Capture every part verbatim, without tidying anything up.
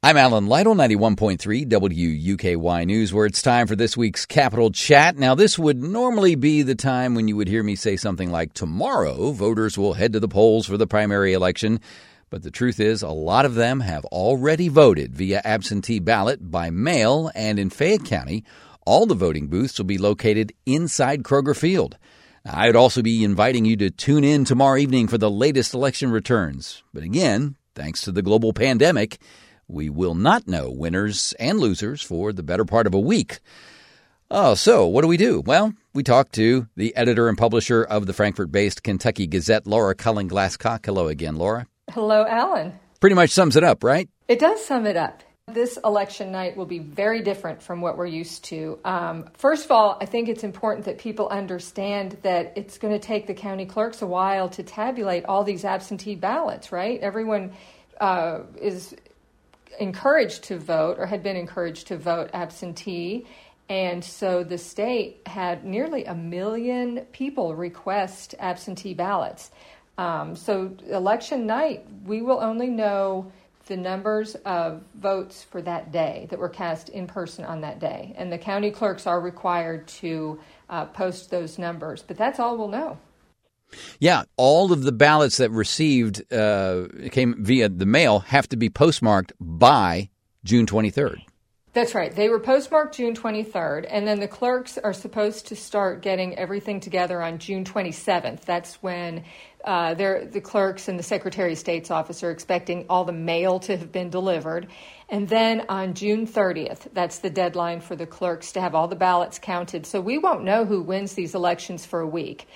I'm Alan Lytle, ninety-one point three W U K Y News, where it's time for this week's Capitol Chat. Now, this would normally be the time when you would hear me say something like, tomorrow, voters will head to the polls for the primary election. But the truth is, a lot of them have already voted via absentee ballot by mail, and in Fayette County, all the voting booths will be located inside Kroger Field. I'd also be inviting you to tune in tomorrow evening for the latest election returns. But again, thanks to the global pandemic, we will not know winners and losers for the better part of a week. Oh, so what do we do? Well, we talked to the editor and publisher of the Frankfort-based Kentucky Gazette, Laura Cullen-Glasscock. Hello again, Laura. Hello, Alan. Pretty much sums it up, right? It does sum it up. This election night will be very different from what we're used to. Um, first of all, I think it's important that people understand that it's going to take the county clerks a while to tabulate all these absentee ballots, right? Everyone uh, is encouraged to vote or had been encouraged to vote absentee. And so the state had nearly a million people request absentee ballots. Um, so election night, we will only know the numbers of votes for that day that were cast in person on that day. And the county clerks are required to uh, post those numbers. But that's all we'll know. Yeah, all of the ballots that received uh, came via the mail have to be postmarked by June twenty-third. That's right. They were postmarked June twenty-third, and then the clerks are supposed to start getting everything together on June twenty-seventh. That's when uh, the clerks and the Secretary of State's office are expecting all the mail to have been delivered. And then on June thirtieth, that's the deadline for the clerks to have all the ballots counted. So we won't know who wins these elections for a week.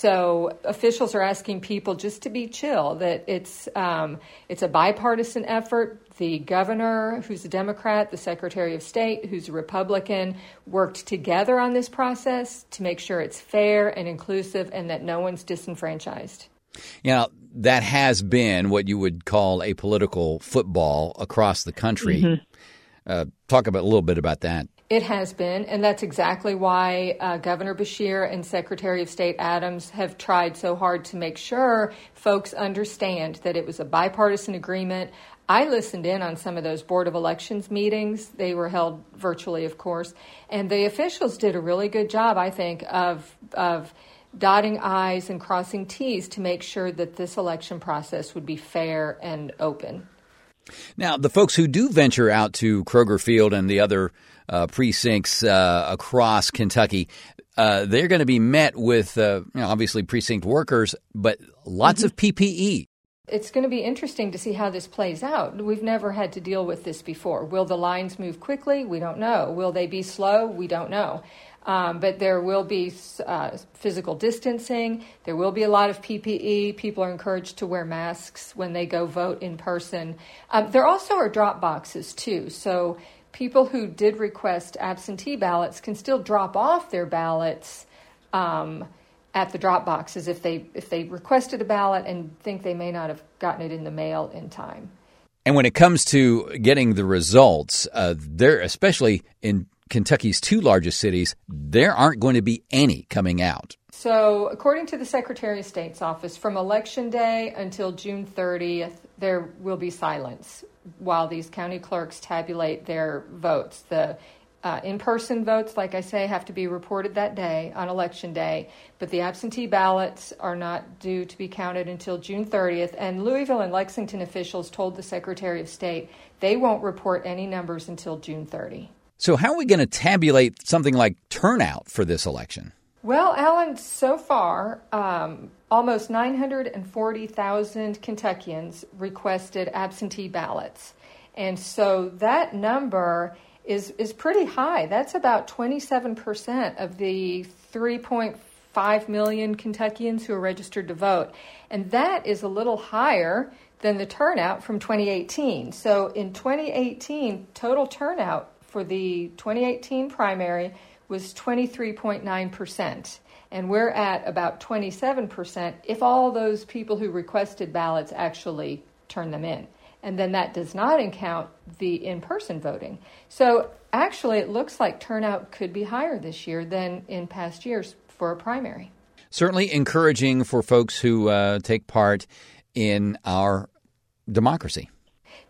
So officials are asking people just to be chill, that it's um, it's a bipartisan effort. The governor, who's a Democrat, the Secretary of State, who's a Republican, worked together on this process to make sure it's fair and inclusive and that no one's disenfranchised. You know, that has been what you would call a political football across the country. Mm-hmm. Uh, talk about a little bit about that. It has been, and that's exactly why uh, Governor Beshear and Secretary of State Adams have tried so hard to make sure folks understand that it was a bipartisan agreement. I listened in on some of those Board of Elections meetings. They were held virtually, of course, and the officials did a really good job, I think, of of dotting I's and crossing T's to make sure that this election process would be fair and open. Now, the folks who do venture out to Kroger Field and the other uh, precincts uh, across Kentucky, uh, they're going to be met with, uh, you know, obviously, precinct workers, but lots mm-hmm. of P P E. It's going to be interesting to see how this plays out. We've never had to deal with this before. Will the lines move quickly? We don't know. Will they be slow? We don't know. Um, but there will be uh, physical distancing. There will be a lot of P P E. People are encouraged to wear masks when they go vote in person. Um, there also are drop boxes, too. So people who did request absentee ballots can still drop off their ballots um, at the drop boxes if they if they requested a ballot and think they may not have gotten it in the mail in time. And when it comes to getting the results, uh, there, especially in Kentucky's two largest cities, there aren't going to be any coming out. So according to the Secretary of State's office, from Election Day until June thirtieth, there will be silence while these county clerks tabulate their votes. The uh, in-person votes, like I say, have to be reported that day on Election Day, but the absentee ballots are not due to be counted until June thirtieth. And Louisville and Lexington officials told the Secretary of State they won't report any numbers until June thirtieth. So how are we going to tabulate something like turnout for this election? Well, Alan, so far, um, almost nine hundred forty thousand Kentuckians requested absentee ballots. And so that number is, is pretty high. That's about twenty-seven percent of the three point five million Kentuckians who are registered to vote. And that is a little higher than the turnout from twenty eighteen. So in twenty eighteen, total turnout for the twenty eighteen primary was twenty-three point nine percent. And we're at about twenty-seven percent if all those people who requested ballots actually turn them in. And then that does not count the in-person voting. So actually, it looks like turnout could be higher this year than in past years for a primary. Certainly encouraging for folks who uh, take part in our democracy.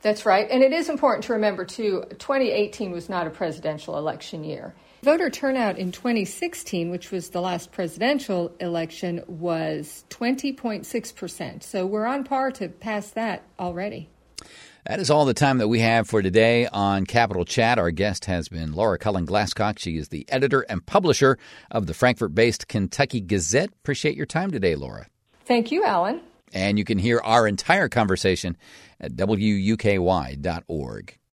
That's right. And it is important to remember, too, twenty eighteen was not a presidential election year. Voter turnout in twenty sixteen, which was the last presidential election, was twenty point six percent. So we're on par to pass that already. That is all the time that we have for today on Capital Chat. Our guest has been Laura Cullen-Glasscock. She is the editor and publisher of the Frankfort-based Kentucky Gazette. Appreciate your time today, Laura. Thank you, Alan. And you can hear our entire conversation at W U K Y dot org.